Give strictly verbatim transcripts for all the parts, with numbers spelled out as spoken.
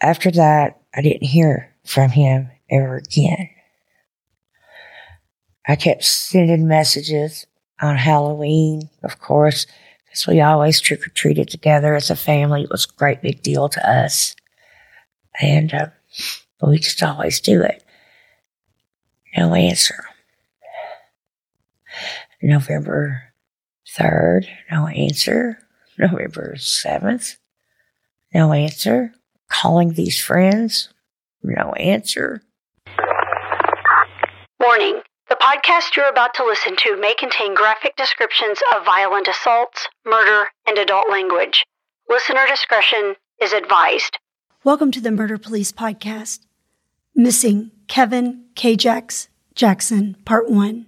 after that, I didn't hear from him ever again. I kept sending messages on Halloween, of course, because we always trick-or-treated together as a family. It was a great big deal to us. And uh, we just always do it. No answer. November third, no answer. November seventh, no answer. Calling these friends, no answer. Warning. The podcast you're about to listen to may contain graphic descriptions of violent assaults, murder, and adult language. Listener discretion is advised. Welcome to the Murder Police Podcast. Missing Kevin K'Jax Jackson, Part one.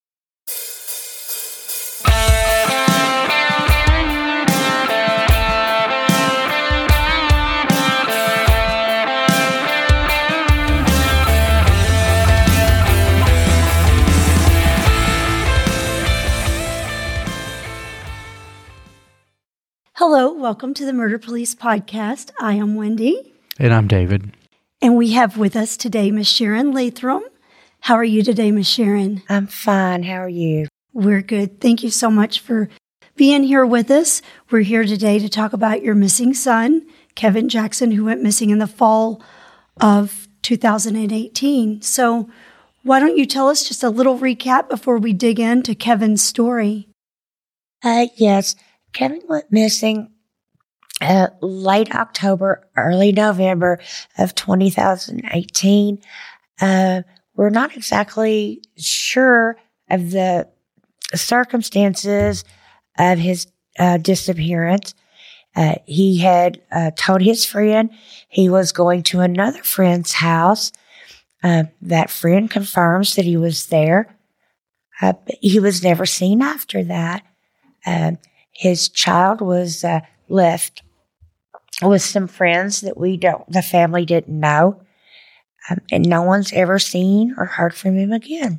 Hello, welcome to the Murder Police Podcast. I am Wendy. And I'm David. And we have with us today Miss Sharon Lathram. How are you today, Miss Sharon? I'm fine. How are you? We're good. Thank you so much for being here with us. We're here today to talk about your missing son, Kevin Jackson, who went missing in the fall of two thousand eighteen. So why don't you tell us just a little recap before we dig into Kevin's story? Uh, yes. Kevin went missing uh, late October, early November of two thousand eighteen. Uh, we're not exactly sure of the circumstances of his uh, disappearance. Uh, he had uh, told his friend he was going to another friend's house. Uh, that friend confirms that he was there. Uh, but he was never seen after that. Uh, His child was uh, left with some friends that we don't, the family didn't know. Um, and no one's ever seen or heard from him again.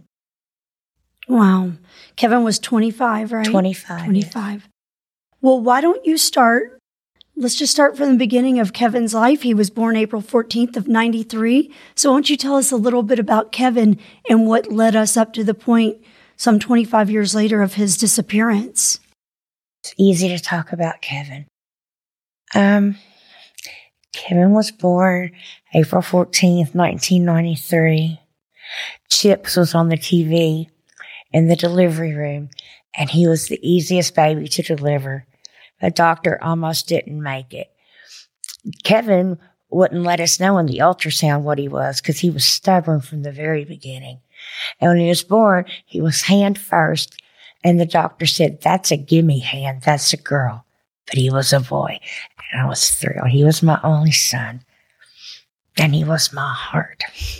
Wow. Kevin was twenty-five, right? twenty-five. twenty-five. Yes. Well, why don't you start? Let's just start from the beginning of Kevin's life. He was born April fourteenth of ninety-three. So why don't you tell us a little bit about Kevin and what led us up to the point some twenty-five years later of his disappearance? It's easy to talk about Kevin. Um, Kevin was born April fourteenth, nineteen ninety-three. Chips was on the T V in the delivery room, and he was the easiest baby to deliver. The doctor almost didn't make it. Kevin wouldn't let us know in the ultrasound what he was because he was stubborn from the very beginning. And when he was born, he was hand first. And the doctor said, that's a gimme hand. That's a girl. But he was a boy. And I was thrilled. He was my only son. And he was my heart.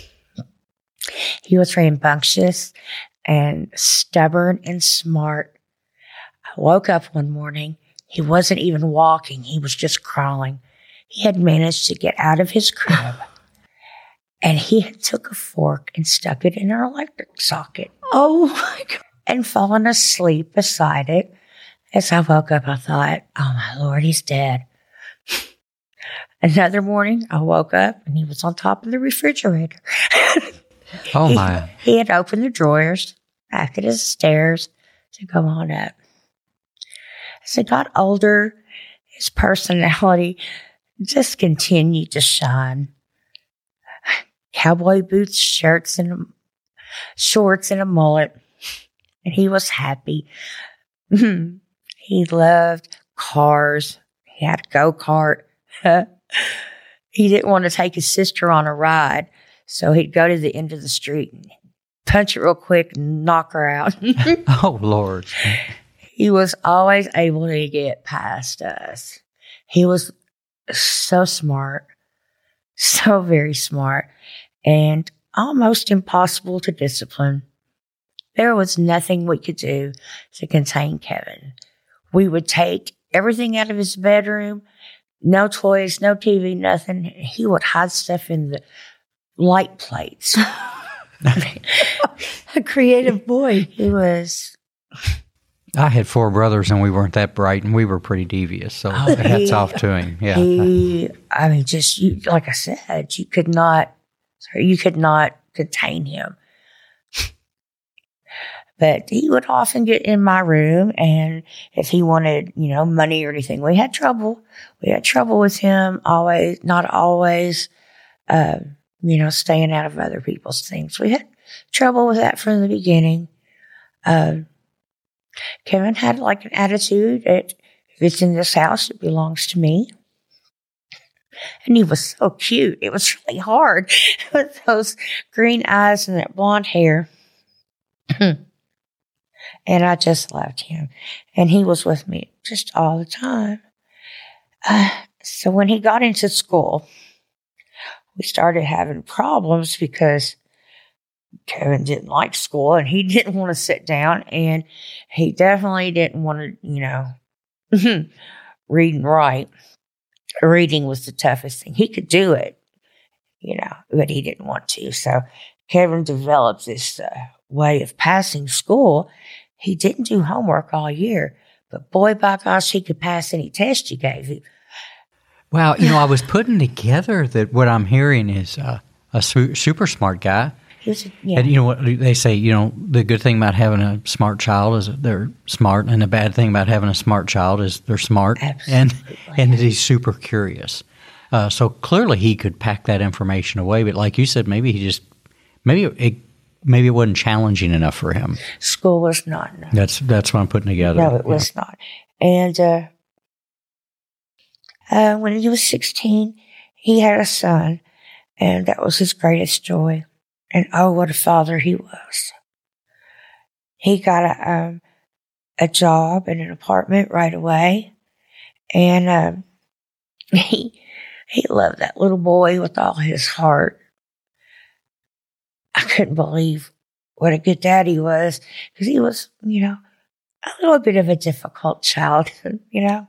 He was rambunctious and stubborn and smart. I woke up one morning. He wasn't even walking. He was just crawling. He had managed to get out of his crib. And he had took a fork and stuck it in our electric socket. Oh, my God. And fallen asleep beside it. As I woke up, I thought, oh my Lord, he's dead. Another morning, I woke up and he was on top of the refrigerator. Oh my. He, he had opened the drawers back at his stairs to go on up. As he got older, his personality just continued to shine. Cowboy boots, shirts, and a, shorts, and a mullet. And he was happy. He loved cars. He had a go-kart. He didn't want to take his sister on a ride, so he'd go to the end of the street and punch it real quick and knock her out. Oh, Lord. He was always able to get past us. He was so smart, so very smart, and almost impossible to discipline. There was nothing we could do to contain Kevin. We would take everything out of his bedroom, no toys, no T V, nothing. He would hide stuff in the light plates. A creative boy. He was I had four brothers, and we weren't that bright, and we were pretty devious. So Oh, hats he- off to him. Yeah, He, I mean, just you, like I said, you could not, sorry, you could not contain him. But he would often get in my room, and if he wanted, you know, money or anything, we had trouble. We had trouble with him. Always, not always, uh, you know, staying out of other people's things. We had trouble with that from the beginning. Uh, Kevin had like an attitude that if it's in this house, it belongs to me. And he was so cute. It was really hard with those green eyes and that blonde hair. And I just loved him. And he was with me just all the time. Uh, so when he got into school, we started having problems because Kevin didn't like school and he didn't want to sit down, and he definitely didn't want to, you know, read and write. Reading was the toughest thing. He could do it, you know, but he didn't want to. So Kevin developed this uh, way of passing school. He didn't do homework all year, but boy, by gosh, he could pass any test you gave him. Wow, you know, I was putting together that what I'm hearing is uh, a su- super smart guy. He was, a, yeah. And you know what they say, you know, the good thing about having a smart child is that they're smart, and the bad thing about having a smart child is they're smart. Absolutely. And and that he's super curious. Uh, so clearly he could pack that information away, but like you said, maybe he just, maybe it, maybe it wasn't challenging enough for him. School was not enough. That's that's what I'm putting together. No, it was Yeah. not. And uh, uh, when he was sixteen, he had a son, and that was his greatest joy. And oh, what a father he was. He got a um, a job in an apartment right away, and um, he he loved that little boy with all his heart. I couldn't believe what a good dad he was, because he was, you know, a little bit of a difficult child, you know.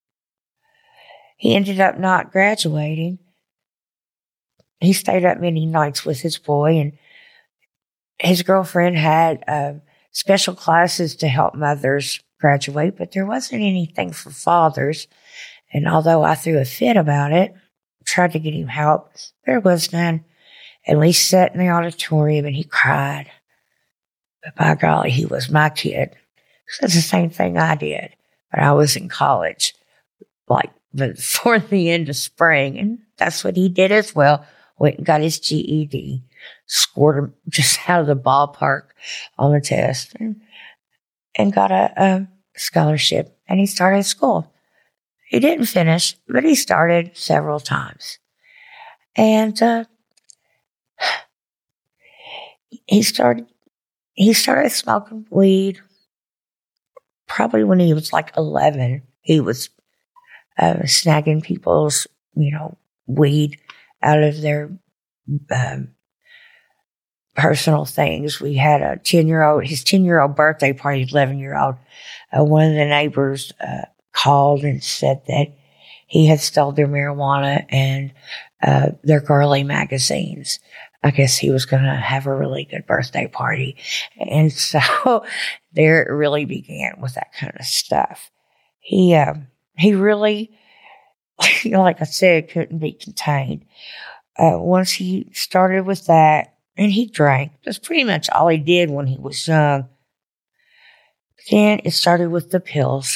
He ended up not graduating. He stayed up many nights with his boy, and his girlfriend had uh, special classes to help mothers graduate, but there wasn't anything for fathers. And although I threw a fit about it, tried to get him help, there was none. And we sat in the auditorium, and he cried. But by golly, he was my kid. That's the same thing I did, but I was in college, like before the end of spring, and that's what he did as well. Went and got his G E D, scored him just out of the ballpark on the test, and, and got a, a scholarship, and he started school. He didn't finish, but he started several times. And uh, he started he started smoking weed probably when he was like eleven. He was uh, snagging people's, you know, weed out of their um, personal things. We had a ten-year-old, his ten-year-old birthday party, eleven-year-old. Uh, one of the neighbors uh, called and said that he had stole their marijuana and uh, their girly magazines. I guess he was going to have a really good birthday party. And so there it really began with that kind of stuff. He, uh, he really, you know, like I said, couldn't be contained. Uh, once he started with that, and he drank. That's pretty much all he did when he was young. Then it started with the pills.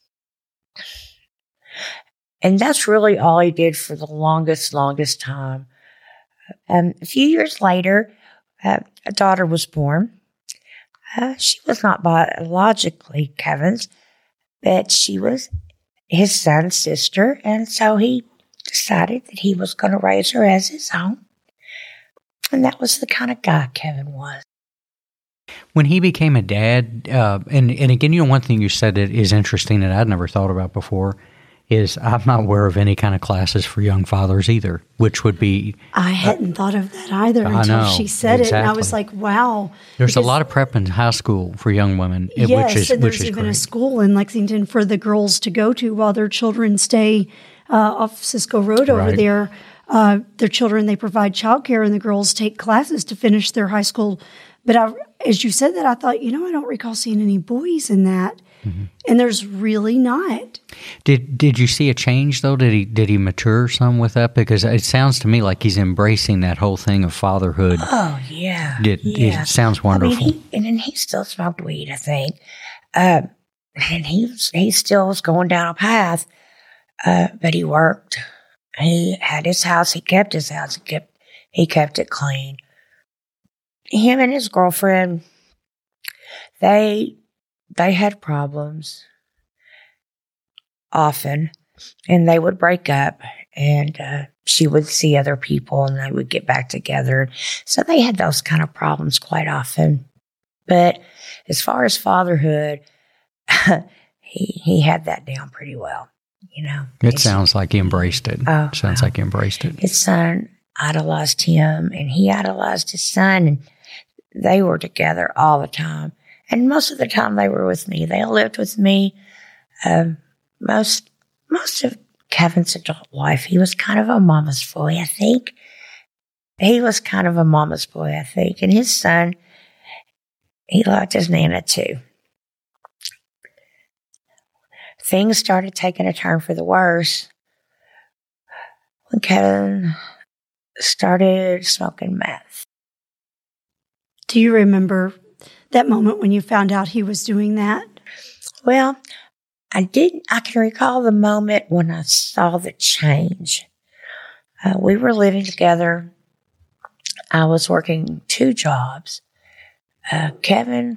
And that's really all he did for the longest, longest time. Um, a few years later, uh, a daughter was born. Uh, she was not biologically Kevin's, but she was his son's sister, and so he decided that he was going to raise her as his own. And that was the kind of guy Kevin was. When he became a dad, uh, and, and again, you know, one thing you said that is interesting that I'd never thought about before is I'm not aware of any kind of classes for young fathers either, which would be... I hadn't uh, thought of that either I until know, she said exactly. it, and I was like, wow. There's because, a lot of prep in high school for young women, yes, which is and which there's is even great. a school in Lexington for the girls to go to while their children stay uh, off Cisco Road over Right. there. Uh, their children, they provide childcare, and the girls take classes to finish their high school. But I, as you said that, I thought, you know, I don't recall seeing any boys in that. Mm-hmm. And there's really not. Did Did you see a change though? Did he Did he mature some with that? Because it sounds to me like he's embracing that whole thing of fatherhood. Oh yeah, Did, yeah. It sounds wonderful. I mean, he, and then he still smoked weed, I think, uh, and he was, he still was going down a path. Uh, but he worked. He had his house. He kept his house. He kept he kept it clean. Him and his girlfriend, they they had problems often, and they would break up, and uh, she would see other people, and they would get back together. So they had those kind of problems quite often. But as far as fatherhood, he he had that down pretty well. You know, it sounds like he embraced it. Oh, sounds wow. like he embraced it. His son idolized him, and he idolized his son, and they were together all the time. And most of the time, they were with me. They lived with me. Um, most most of Kevin's adult life, he was kind of a mama's boy, I think. He was kind of a mama's boy, I think. And his son, he liked his Nana too. Things started taking a turn for the worse when Kevin started smoking meth. Do you remember that moment when you found out he was doing that? Well, I didn't. I can recall the moment when I saw the change. Uh, we were living together. I was working two jobs. Uh, Kevin,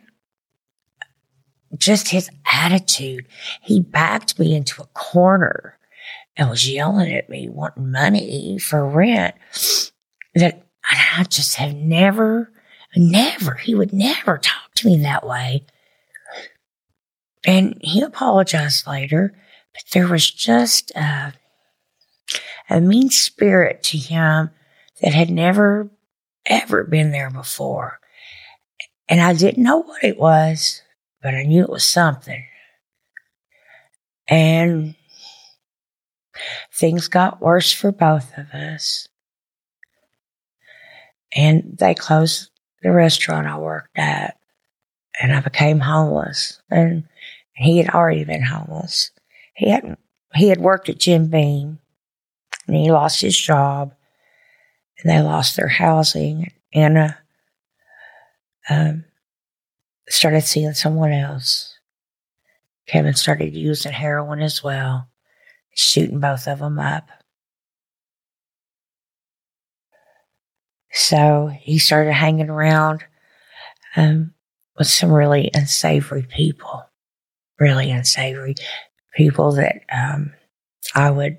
just his attitude, he backed me into a corner and was yelling at me, wanting money for rent. That I just have never, never, he would never talk to me that way. And he apologized later, but there was just a, a mean spirit to him that had never, ever been there before. And I didn't know what it was, but I knew it was something. And things got worse for both of us. And they closed the restaurant I worked at, and I became homeless. And he had already been homeless. He hadn't, he had worked at Jim Beam, and he lost his job, and they lost their housing. Anna um, started seeing someone else. Kevin started using heroin as well, shooting both of them up. So he started hanging around um, with some really unsavory people, really unsavory people that um, I would,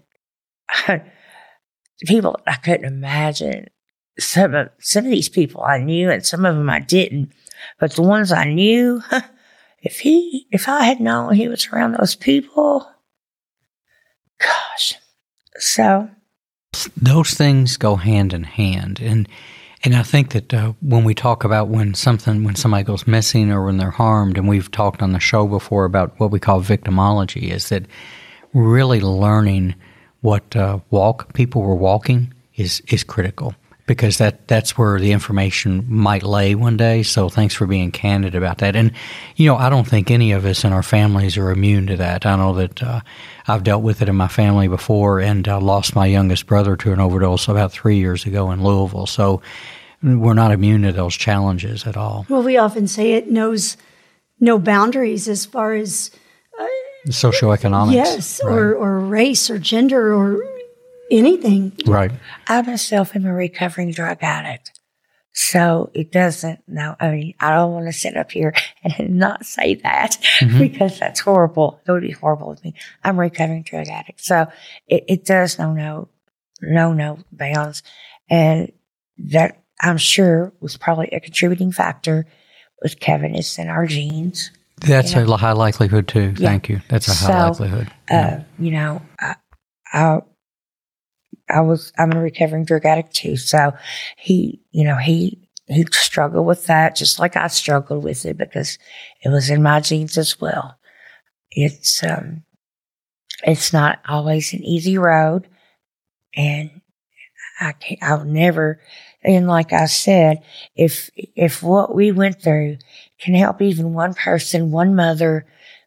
people I couldn't imagine. Some of, some of these people I knew, and some of them I didn't. But the ones I knew, if he, if I had known he was around those people, gosh. So those things go hand in hand, and and I think that uh, when we talk about when something, when somebody goes missing or when they're harmed, and we've talked on the show before about what we call victimology, is that really learning what uh, walk people were walking is is critical. Because that, that's where the information might lay one day. So thanks for being candid about that. And, you know, I don't think any of us in our families are immune to that. I know that uh, I've dealt with it in my family before, and I lost my youngest brother to an overdose about three years ago in Louisville. So we're not immune to those challenges at all. Well, we often say it knows no boundaries as far as uh, socioeconomics. Yes, right. or, or race or gender or anything. Right. I myself am a recovering drug addict. So it doesn't, no, I mean, I don't want to sit up here and not say that mm-hmm. because that's horrible. It would be horrible with me. I'm a recovering drug addict. So it, it does know no, no, no bounds. And that I'm sure was probably a contributing factor with Kevin. It's in our genes. That's you know? a high likelihood too. Yeah. Thank you. That's a high so, likelihood. Uh, yeah. You know, I, I, I was, I'm a recovering drug addict too. So he, you know, he, he struggled with that just like I struggled with it because it was in my genes as well. It's, um, it's not always an easy road, and I can't, I'll never, and like I said, if, if what we went through can help even one person, one mother,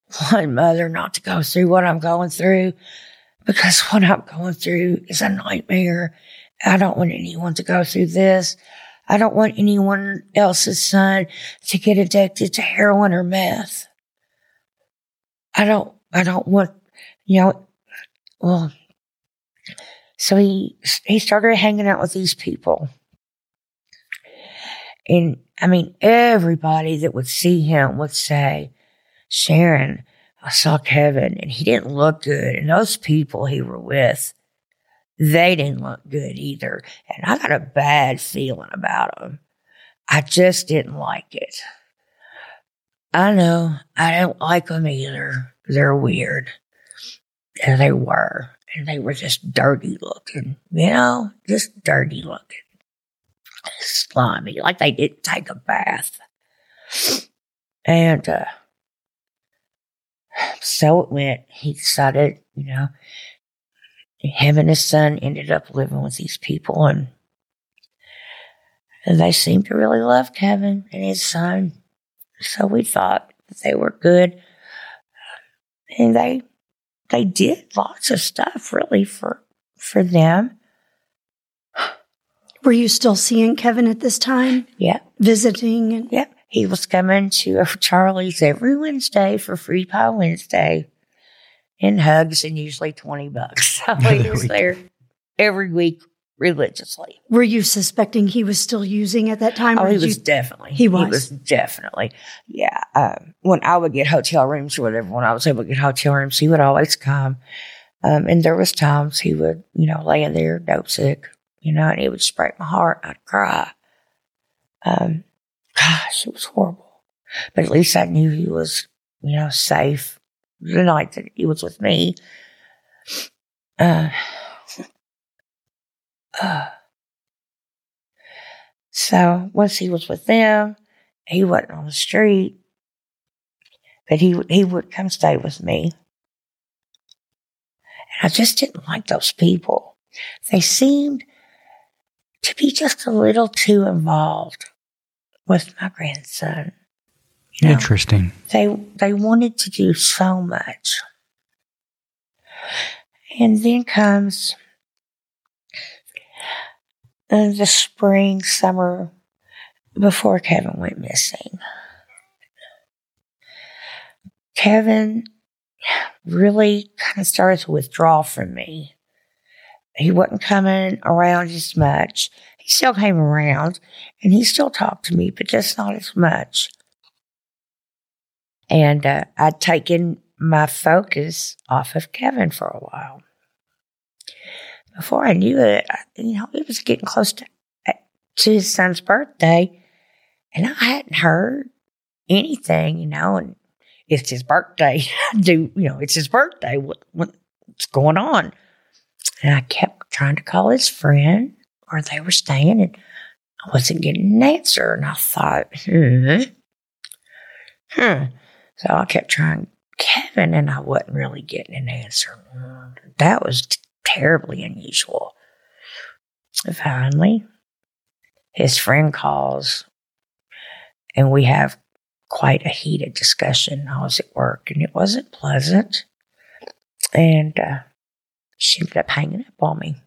want mother not to go through what I'm going through, because what I'm going through is a nightmare. I don't want anyone to go through this. I don't want anyone else's son to get addicted to heroin or meth. I don't, I don't want, you know, well, so he, he started hanging out with these people. And I mean, everybody that would see him would say, Sharon, I saw Kevin and he didn't look good. And those people he were with, they didn't look good either. And I got a bad feeling about them. I just didn't like it. I know I don't like them either. They're weird. And they were. And they were just dirty looking. You know, just dirty looking. Slimy. Like they didn't take a bath. And uh, so it went. He decided, you know, him and his son ended up living with these people, and, and they seemed to really love Kevin and his son. So we thought that they were good. And they they did lots of stuff really for for them. Were you still seeing Kevin at this time? Yeah. Visiting? And- yeah. He was coming to Charlie's every Wednesday for Free Pie Wednesday. And hugs and usually twenty bucks. So he was there every week religiously. Were you suspecting he was still using at that time? Oh, he was you... definitely. He was? He was definitely. Yeah. Um, when I would get hotel rooms or whatever, when I was able to get hotel rooms, he would always come. Um, and there was times he would, you know, lay in there dope sick, you know, and it would break my heart. I'd cry. Um, gosh, it was horrible. But at least I knew he was, you know, safe. The night that he was with me. Uh, uh, so once he was with them, he wasn't on the street, but he, he would come stay with me. And I just didn't like those people. They seemed to be just a little too involved with my grandson. You know, interesting. They they wanted to do so much. And then comes uh, the spring, summer, before Kevin went missing. Kevin really kind of started to withdraw from me. He wasn't coming around as much. He still came around, and he still talked to me, but just not as much. And uh, I'd taken my focus off of Kevin for a while. Before I knew it, I, you know, it was getting close to, to his son's birthday, and I hadn't heard anything, you know, and it's his birthday. I do, you know, it's his birthday. What, what's going on? And I kept trying to call his friend where they were staying, and I wasn't getting an answer. And I thought, hmm, hmm. So I kept trying Kevin, and I wasn't really getting an answer. That was t- terribly unusual. Finally, his friend calls, and we have quite a heated discussion. I was at work, and it wasn't pleasant. And uh, she ended up hanging up on me.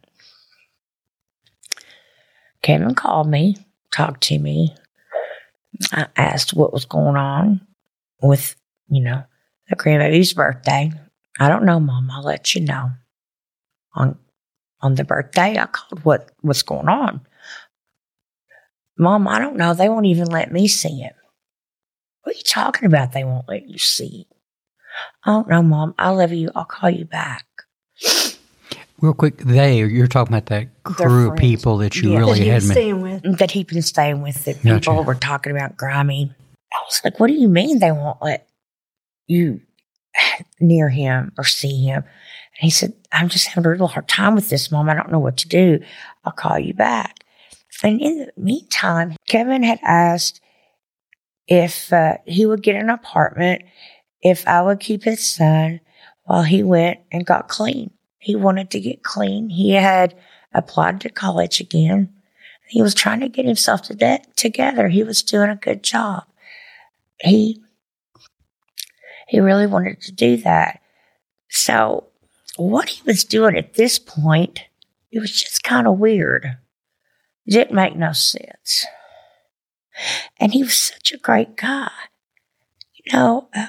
Kevin called me, talked to me. I asked what was going on with, you know, the grandbaby's birthday. I don't know, Mom. I'll let you know. On on the birthday, I called what what's going on. Mom, I don't know. They won't even let me see it. What are you talking about? They won't let you see it. I don't know, Mom. I love you. I'll call you back. Real quick, they, you're talking about that crew of people that you yeah, really that he had was been staying with. That he'd been staying with. That people Gotcha. were talking about grimy. I was like, what do you mean they won't let you near him or see him? And he said, I'm just having a real hard time with this, Mom. I don't know what to do. I'll call you back. And in the meantime, Kevin had asked if uh, he would get an apartment if I would keep his son while he went and got clean. He wanted to get clean. He had applied to college again. He was trying to get himself to de- together. He was doing a good job. He He really wanted to do that. So what he was doing at this point, it was just kind of weird. It didn't make no sense. And he was such a great guy. You know, uh,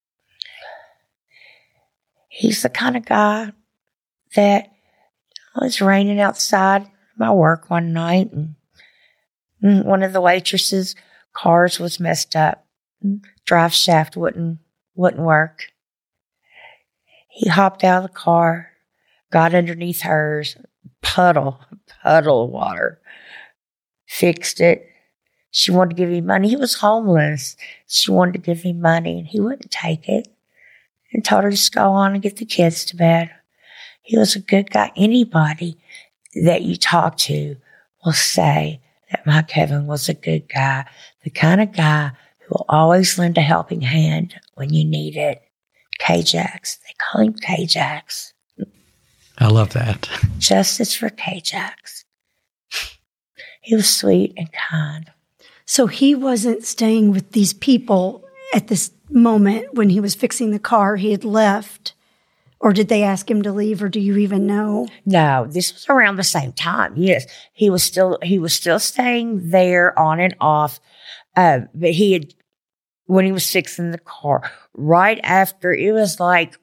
he's the kind of guy that it was raining outside my work one night, and, and one of the waitresses' cars was messed up. Drive shaft wouldn't wouldn't work. He hopped out of the car, got underneath hers, puddle, puddle of water, fixed it. She wanted to give him money. He was homeless. She wanted to give him money, and he wouldn't take it, and told her to just go on and get the kids to bed. He was a good guy. Anybody that you talk to will say that my Kevin was a good guy, the kind of guy who will always lend a helping hand when you need it. K-Jax. They call him K-Jax. I love that. Justice for K-Jax. He was sweet and kind. So he wasn't staying with these people at this moment when he was fixing the car. He had left. Or did they ask him to leave, or do you even know? No, this was around the same time. Yes, he was still he was still staying there on and off. Uh, but he had, when he was fixing the car, right after, it was like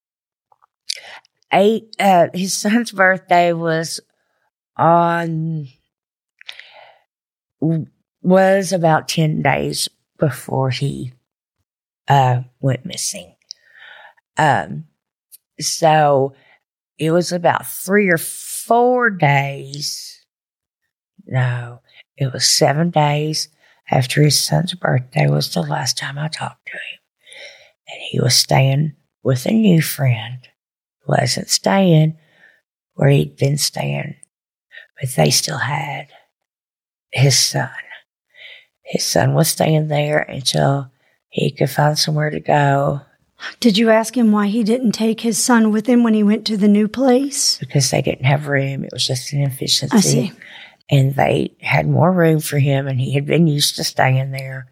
eight. Uh, his son's birthday was on was about ten days before he uh, went missing. Um. So it was about three or four days. No, it was seven days after his son's birthday was the last time I talked to him. And he was staying with a new friend. Wasn't staying where he'd been staying, but they still had his son. His son was staying there until he could find somewhere to go. Did you ask him why he didn't take his son with him when he went to the new place? Because they didn't have room. It was just an efficiency. I see. And they had more room for him, and he had been used to staying there.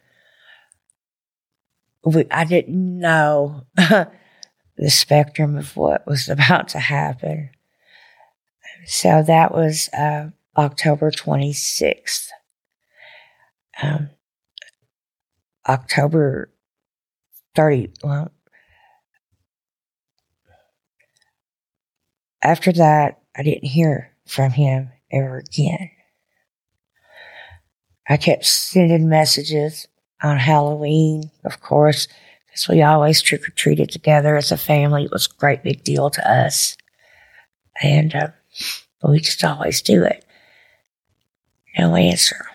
We, I didn't know the spectrum of what was about to happen. So that was uh, October twenty-sixth. Um, October thirtieth, well, after that, I didn't hear from him ever again. I kept sending messages on Halloween, of course, because we always trick-or-treated together as a family. It was a great big deal to us. And uh, we just always do it. No answer.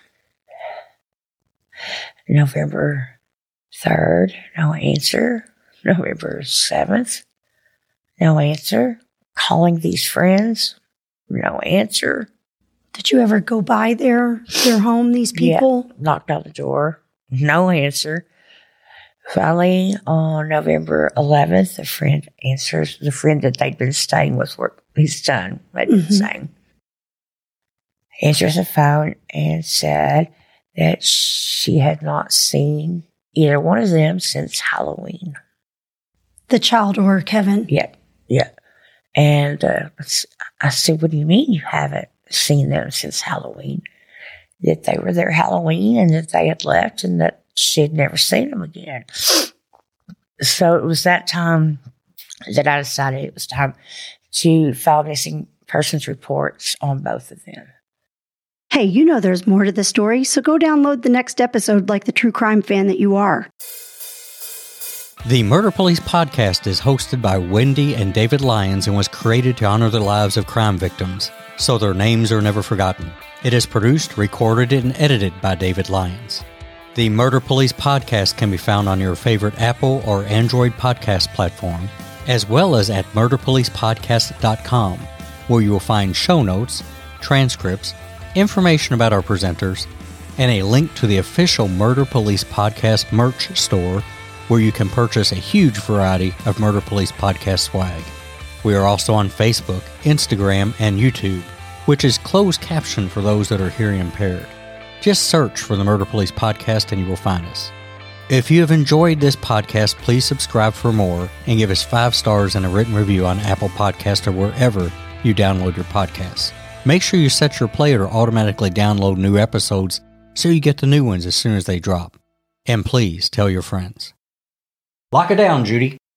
November third, no answer. November seventh, no answer. Calling these friends, no answer. Did you ever go by their their home, these people? Yeah, knocked on the door, no answer. Finally, on November eleventh, a friend answers, the friend that they'd been staying with, where his son had been mm-hmm. staying, answers the phone and said that she had not seen either one of them since Halloween. The child or Kevin? Yeah, yeah. And uh, I said, what do you mean you haven't seen them since Halloween? That they were there Halloween and that they had left and that she had never seen them again. So it was that time that I decided it was time to file missing persons reports on both of them. Hey, you know there's more to the story, so go download the next episode like the true crime fan that you are. The Murder Police podcast is hosted by Wendy and David Lyons and was created to honor the lives of crime victims, so their names are never forgotten. It is produced, recorded, and edited by David Lyons. The Murder Police podcast can be found on your favorite Apple or Android podcast platform, as well as at murder police podcast dot com, where you will find show notes, transcripts, information about our presenters, and a link to the official Murder Police podcast merch store, where you can purchase a huge variety of Murder Police podcast swag. We are also on Facebook, Instagram, and YouTube, which is closed caption for those that are hearing impaired. Just search for the Murder Police podcast and you will find us. If you have enjoyed this podcast, please subscribe for more and give us five stars and a written review on Apple Podcasts or wherever you download your podcasts. Make sure you set your player to automatically download new episodes so you get the new ones as soon as they drop. And please tell your friends. Lock it down, Judy.